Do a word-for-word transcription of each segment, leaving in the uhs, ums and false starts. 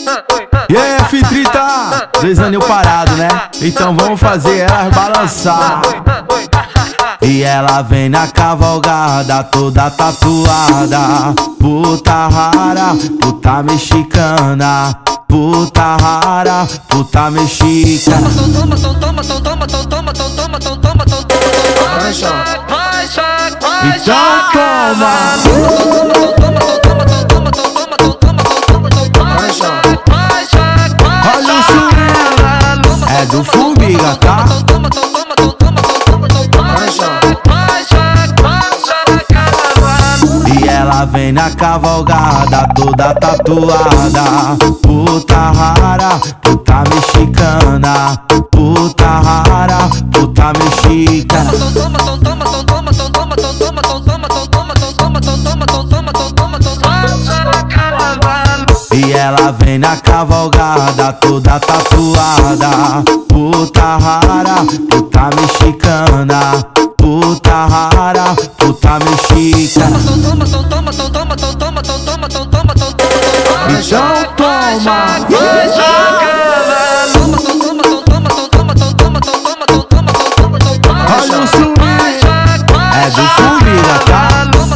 E aí, F trinta, dois aninhos parado, né? Então vamos fazer elas balançar. E ela vem na cavalgada toda tatuada, puta rara, puta mexicana, puta rara, puta mexicana. Toma, toma, toma, toma, toma, toma, toma, toma, toma, toma, toma. Então toma. Olha o swing, é do Formiga, tá? E ela vem na cavalgada toda tatuada, puta rara, puta mexicana, puta rara, puta mexicana. E ela vem na cavalgada toda tatuada, puta rara, puta mexicana, puta rara, puta mexicana. Então toma. Olha o swing, é do Formiga, tá?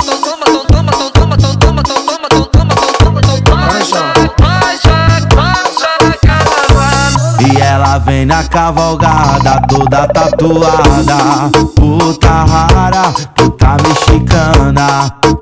E ela vem na cavalgada toda tatuada, puta rara, puta mexicana,